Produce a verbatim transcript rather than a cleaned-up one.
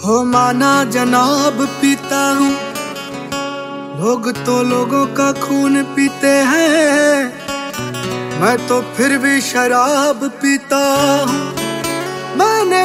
हो माना जनाब पीता हूँ, लोग तो लोगों का खून पीते हैं, मैं तो फिर भी शराब पीता हूँ। मैंने